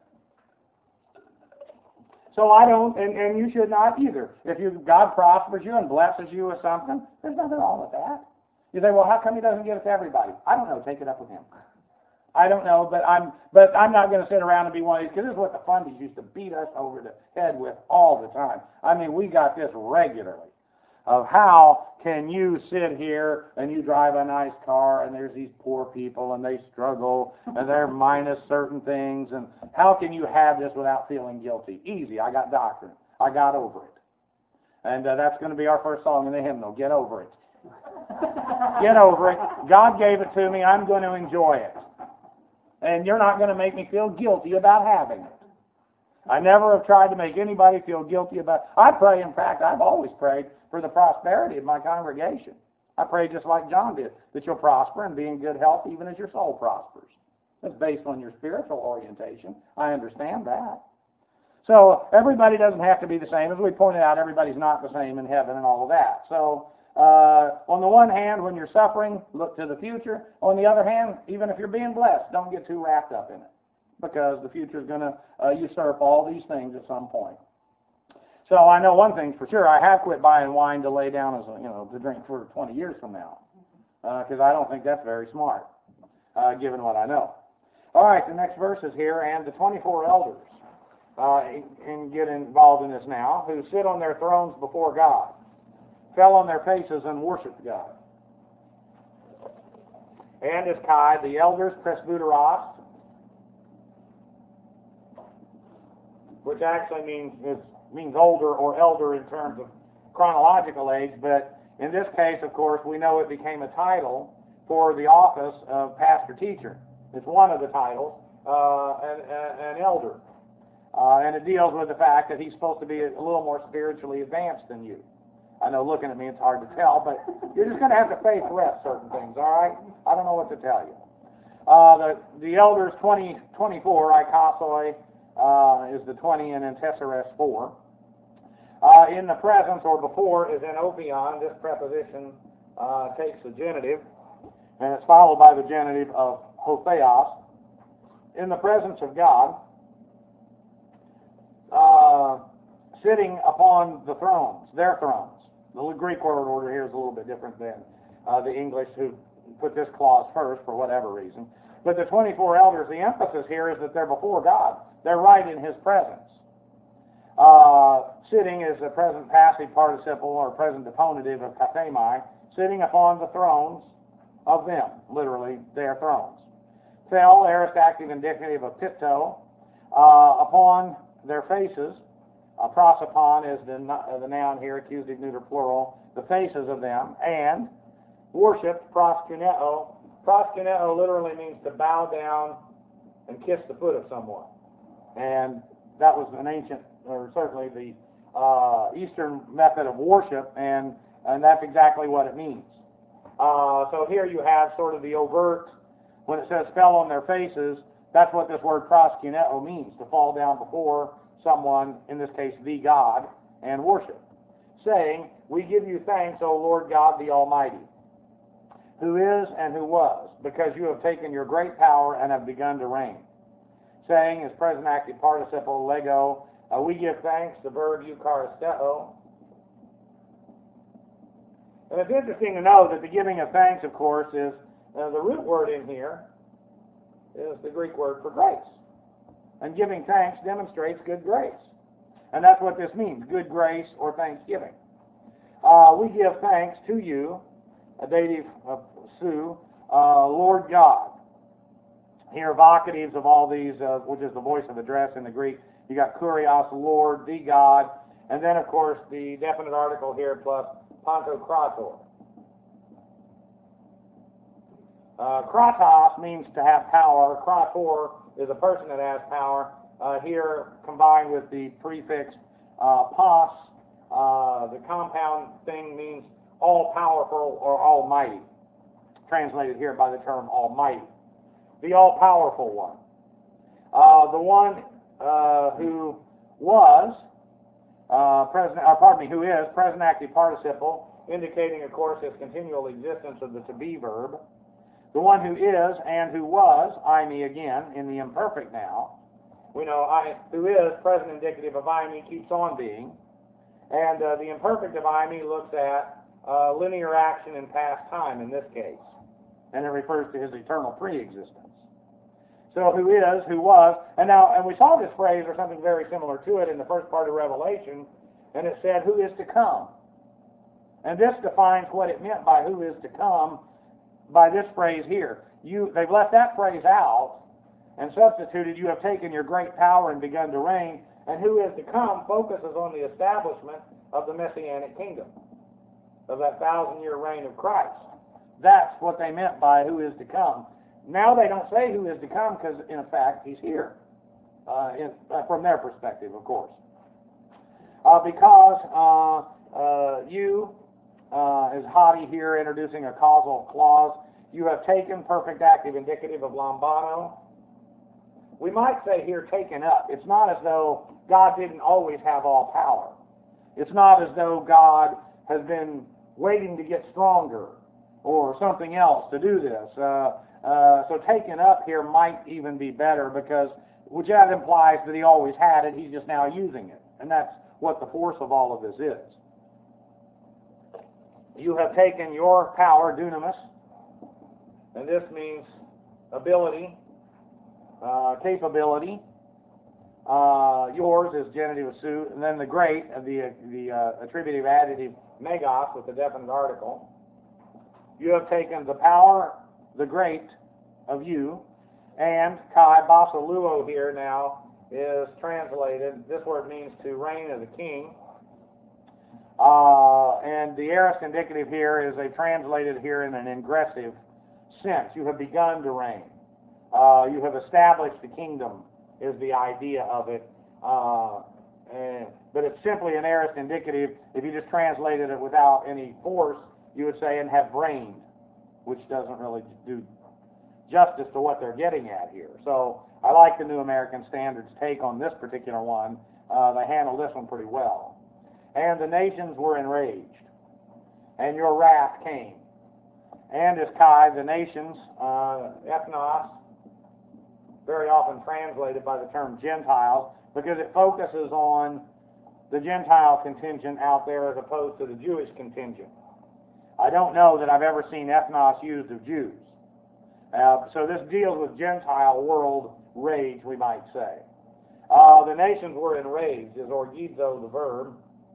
So I don't, and, and you should not either. If you God prospers you and blesses you with something, there's nothing wrong with that. You say, well, how come he doesn't give it to everybody? I don't know. Take it up with him. I don't know, but I'm but I'm not going to sit around and be one of these, because this is what the fundies used to beat us over the head with all the time. I mean, we got this regularly, of how can you sit here and you drive a nice car and there's these poor people and they struggle and they're minus certain things, and how can you have this without feeling guilty? Easy. I got doctrine. I got over it. And uh, that's going to be our first song in the hymnal. Get over it. Get over it. God gave it to me. I'm going to enjoy it. And you're not going to make me feel guilty about having it. I never have tried to make anybody feel guilty about it. I pray, in fact, I've always prayed for the prosperity of my congregation. I pray just like John did, that you'll prosper and be in good health even as your soul prospers. That's based on your spiritual orientation. I understand that. So everybody doesn't have to be the same. As we pointed out, everybody's not the same in heaven and all of that. So Uh, on the one hand, when you're suffering, look to the future. On the other hand, even if you're being blessed, don't get too wrapped up in it, because the future is going to uh, usurp all these things at some point. So I know one thing for sure: I have quit buying wine to lay down as a, you know to drink for twenty years from now, because uh, I don't think that's very smart, uh, given what I know. All right, the next verse is here, and the twenty-four elders, uh, and get involved in this now, who sit on their thrones before God, fell on their faces and worshiped God. And as Kai, the elders, presbyteros, which actually means is, means older or elder in terms of chronological age, but in this case, of course, we know it became a title for the office of pastor-teacher. It's one of the titles, uh, an, an elder. Uh, and it deals with the fact that he's supposed to be a little more spiritually advanced than you. I know looking at me it's hard to tell, but you're just going to have to faith rest certain things, all right? I don't know what to tell you. Uh, the, the elders, twenty, twenty-four, ikosoi uh, is the twenty, and anteceres four. Uh, in the presence or before is in opion. This preposition uh, takes the genitive, and it's followed by the genitive of hotheos. In the presence of God, uh, sitting upon the thrones, their thrones. The Greek word order here is a little bit different than uh, the English, who put this clause first for whatever reason. But the twenty-four elders, the emphasis here is that they're before God. They're right in His presence. Uh, sitting is a present passive participle or present deponative of kathemi, sitting upon the thrones of them, literally their thrones. Fell, aorist active indicative of tiptoe, uh, upon their faces. Uh, prosopon is the, uh, the noun here, accusative neuter plural, the faces of them, and worshipped, proskuneo. Proskuneo literally means to bow down and kiss the foot of someone. And that was an ancient, or certainly the uh, Eastern method of worship, and, and that's exactly what it means. Uh, so here you have sort of the overt, when it says fell on their faces, that's what this word proskuneo means, to fall down before someone, in this case the God, and worship, saying, we give you thanks, O Lord God the Almighty, who is and who was, because you have taken your great power and have begun to reign. Saying, as present active participle, lego, uh, we give thanks, the verb eucharisteo. And it's interesting to know that the giving of thanks, of course, is, uh, the root word in here is the Greek word for grace. And giving thanks demonstrates good grace. And that's what this means, good grace or thanksgiving. Uh, we give thanks to you, a dative of su, uh, Lord God. Here, vocatives of all these, uh, which is the voice of address in the Greek, you got kurios, Lord, the God, and then, of course, the definite article here plus pantokrator. Uh, kratos means to have power. Krator is a person that has power. Uh, here, combined with the prefix uh, pos, uh, the compound thing means all-powerful or almighty, translated here by the term almighty. The all-powerful one. Uh, the one uh, who was, uh, present, or pardon me, who is present active participle, indicating, of course, his continual existence of the to be verb. The one who is and who was, I, me again, in the imperfect now. We know I, who is, present indicative of I, me, keeps on being. And uh, the imperfect of I, me looks at uh, linear action in past time in this case. And it refers to his eternal pre-existence. So who is, who was, and now, and we saw this phrase or something very similar to it in the first part of Revelation, and it said, who is to come? And this defines what it meant by who is to come by this phrase here. You, they've left that phrase out and substituted, you have taken your great power and begun to reign, and who is to come focuses on the establishment of the Messianic kingdom, of that thousand-year reign of Christ. That's what they meant by who is to come. Now they don't say who is to come because, in fact, he's here, uh, in, uh, from their perspective, of course. Uh, because uh, uh, you, uh, is Hadi here introducing a causal clause, you have taken, perfect active indicative of lambano. We might say here taken up. It's not as though God didn't always have all power. It's not as though God has been waiting to get stronger or something else to do this. Uh, uh, so taken up here might even be better because which that implies that he always had it, he's just now using it. And that's what the force of all of this is. You have taken your power, dunamis, and this means ability, uh, capability. Uh, yours is genitive su, and then the great, uh, the, the uh, attributive adjective megos with the definite article. You have taken the power, the great of you, and kai basaluo here now is translated, this word means to reign as a king, uh, and the aorist indicative here is they translated here in an ingressive sense. You have begun to reign. Uh, you have established the kingdom is the idea of it. Uh, and, but it's simply an aorist indicative. If you just translated it without any force, you would say, and have reigned, which doesn't really do justice to what they're getting at here. So I like the New American Standard's take on this particular one. Uh, they handled this one pretty well. And the nations were enraged, and your wrath came. And as Kai, the nations, uh, ethnos, very often translated by the term Gentiles, because it focuses on the Gentile contingent out there as opposed to the Jewish contingent. I don't know that I've ever seen ethnos used of Jews. Uh, so this deals with Gentile world rage, we might say. Uh, the nations were enraged, is orgizo the verb.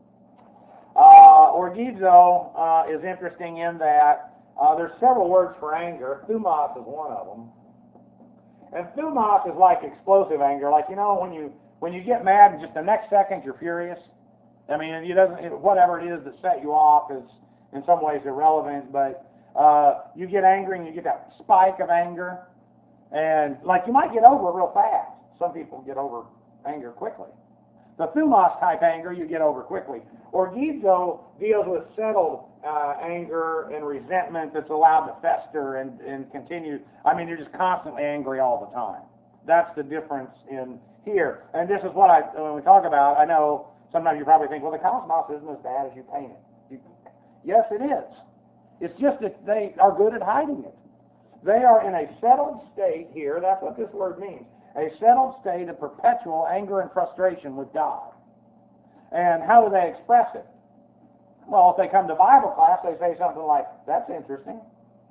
Uh, orgizo uh, is interesting in that uh, there's several words for anger. Thumos is one of them. And thumos is like explosive anger. Like, you know, when you when you get mad and just the next second you're furious. I mean, it doesn't, it, whatever it is that set you off is in some ways irrelevant, but uh, you get angry and you get that spike of anger. And like you might get over it real fast. Some people get over anger quickly. The thumos type anger you get over quickly. Orgizo deals with settled uh, anger and resentment that's allowed to fester and, and continue. I mean, you're just constantly angry all the time. That's the difference in here. And this is what I, when we talk about, I know sometimes you probably think, well, the cosmos isn't as bad as you paint it. You, yes, it is. It's just that they are good at hiding it. They are in a settled state here. That's what this word means. A settled state of perpetual anger and frustration with God. And how do they express it? Well, if they come to Bible class, they say something like, that's interesting.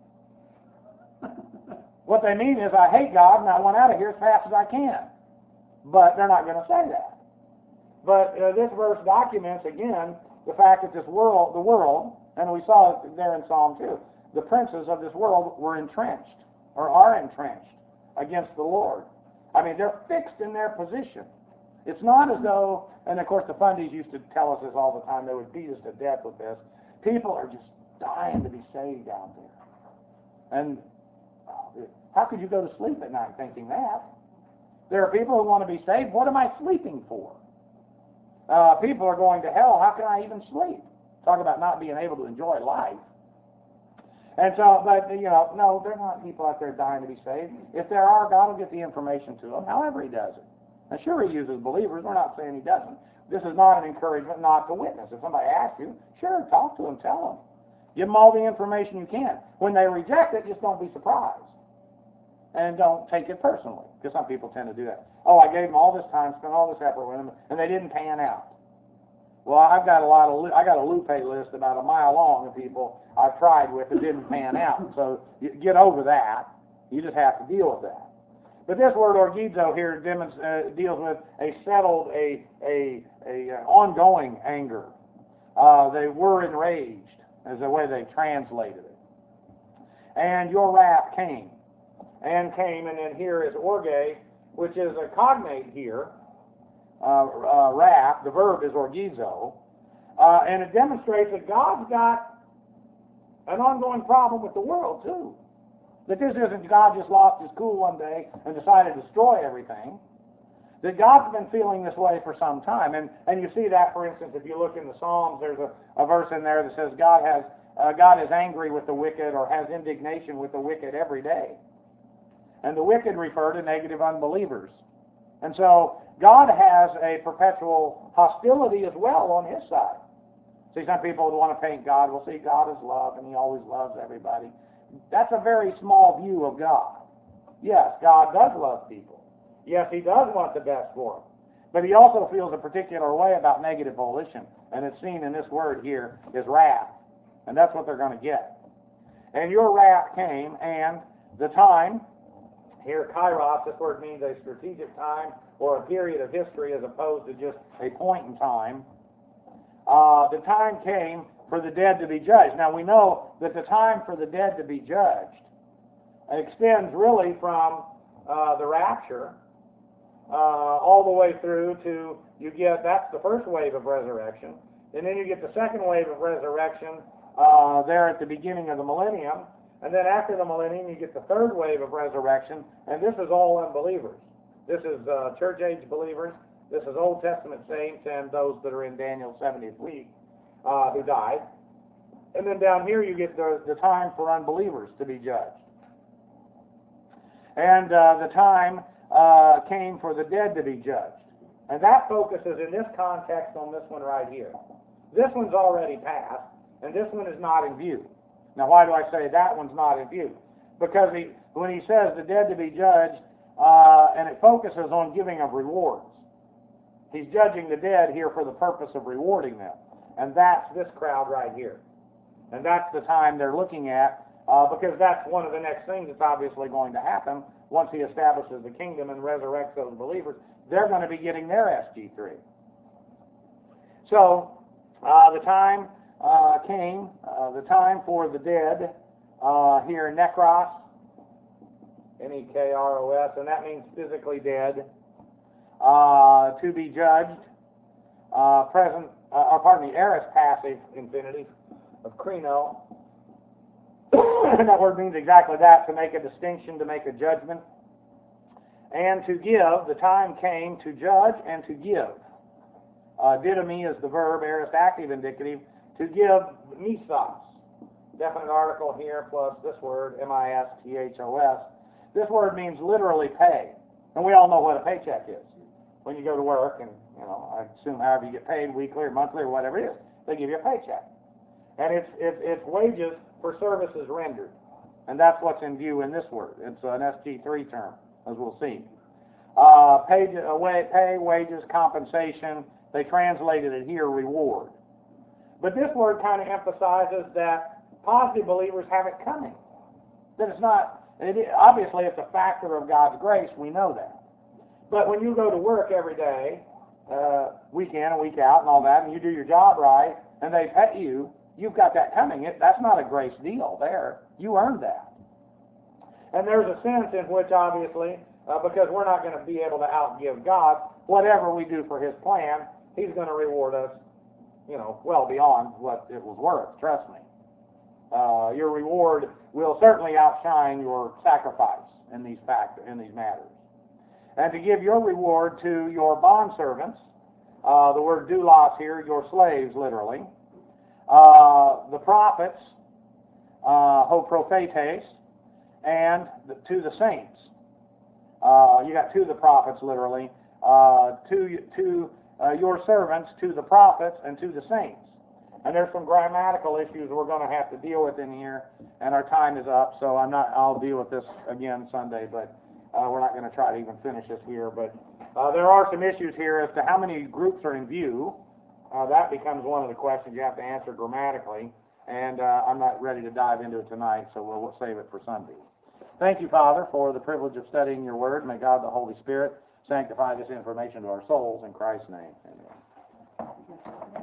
What they mean is, I hate God and I want out of here as fast as I can. But they're not going to say that. But uh, this verse documents, again, the fact that this world, the world, and we saw it there in Psalm two, the princes of this world were entrenched, or are entrenched, against the Lord. I mean, they're fixed in their position. It's not as though, and of course the fundies used to tell us this all the time, they would beat us to death with this, people are just dying to be saved out there. And how could you go to sleep at night thinking that? There are people who want to be saved. What am I sleeping for? Uh, people are going to hell. How can I even sleep? Talk about not being able to enjoy life. And so, but, you know, no, there are not people out there dying to be saved. If there are, God will get the information to them, however he does it. Now, sure, he uses believers. We're not saying he doesn't. This is not an encouragement not to witness. If somebody asks you, sure, talk to them, tell them. Give them all the information you can. When they reject it, just don't be surprised. And don't take it personally, because some people tend to do that. Oh, I gave them all this time, spent all this effort with them, and they didn't pan out. Well, I've got a lot of, I got a Lupe list about a mile long of people I've tried with that didn't pan out. So you get over that. You just have to deal with that. But this word orgizo here uh, deals with a settled, a a a uh, ongoing anger. Uh, they were enraged, is the way they translated it. And your wrath came, and came, and then here is orge, which is a cognate here. Uh, uh, wrath, the verb is orgizo, uh, and it demonstrates that God's got an ongoing problem with the world too. That this isn't God just lost his cool one day and decided to destroy everything. That God's been feeling this way for some time, and and you see that, for instance, if you look in the Psalms, there's a, a verse in there that says God has uh, God is angry with the wicked or has indignation with the wicked every day, and the wicked refer to negative unbelievers, and so God has a perpetual hostility as well on his side. See, some people would want to paint God. Well, see, God is love, and he always loves everybody. That's a very small view of God. Yes, God does love people. Yes, he does want the best for them. But he also feels a particular way about negative volition, and it's seen in this word here is wrath. And that's what they're going to get. And your wrath came, and the time, here kairos, this word means a strategic time or a period of history as opposed to just a point in time. Uh, the time came for the dead to be judged. Now we know that the time for the dead to be judged extends really from uh, the rapture uh, all the way through to, you get, that's the first wave of resurrection, and then you get the second wave of resurrection uh, there at the beginning of the millennium, and then after the millennium you get the third wave of resurrection, and this is all unbelievers. This is uh, church age believers, this is Old Testament saints, and those that are in Daniel's seventieth week uh, who died. And then down here you get the, the time for unbelievers to be judged. And uh, the time uh, came for the dead to be judged. And that focuses in this context on this one right here. This one's already passed, and this one is not in view. Now why do I say that one's not in view? Because he, when he says the dead to be judged, uh, and it focuses on giving of rewards. He's judging the dead here for the purpose of rewarding them. And that's this crowd right here. And that's the time they're looking at, uh, because that's one of the next things that's obviously going to happen once he establishes the kingdom and resurrects those believers. They're going to be getting their S G three. So, uh, the time uh, came, uh, the time for the dead, uh, here, nekros, N E K R O S, and that means physically dead, uh, to be judged, uh, present, uh, or pardon me, aorist passive infinitive of krino. And that word means exactly that, to make a distinction, to make a judgment. And to give, the time came to judge and to give. Uh, didomi is the verb, aorist active indicative, to give misos. Definite article here plus this word, M I S T H O S. This word means literally pay. And we all know what a paycheck is. When you go to work, and you know, I assume however you get paid, weekly or monthly or whatever it is, they give you a paycheck. And it's, it's, it's wages for services rendered. And that's what's in view in this word. It's an S G three term, as we'll see. Uh, pay, pay, wages, compensation, they translated it here, reward. But this word kind of emphasizes that positive believers have it coming. That it's not, it, obviously it's a factor of God's grace, we know that. But when you go to work every day, uh, week in and week out and all that, and you do your job right, and they pay you, you've got that coming. It, that's not a grace deal there. You earned that. And there's a sense in which, obviously, uh, because we're not going to be able to outgive God, whatever we do for his plan, he's going to reward us, you know, well beyond what it was worth, trust me. Uh, your reward will certainly outshine your sacrifice in these fact, in these matters. And to give your reward to your bondservants, uh, the word doulos here, your slaves, literally, uh, the prophets, uh, ho prophetes, and the, to the saints. Uh, you got to the prophets, literally. Uh, to to uh, your servants, to the prophets, and to the saints. And there's some grammatical issues we're going to have to deal with in here, and our time is up, so I'm not. I'll deal with this again Sunday, but uh, we're not going to try to even finish this here. But uh, there are some issues here as to how many groups are in view. Uh, that becomes one of the questions you have to answer grammatically, and uh, I'm not ready to dive into it tonight, so we'll, we'll save it for Sunday. Thank you, Father, for the privilege of studying your word. May God, the Holy Spirit, sanctify this information to our souls in Christ's name. Amen.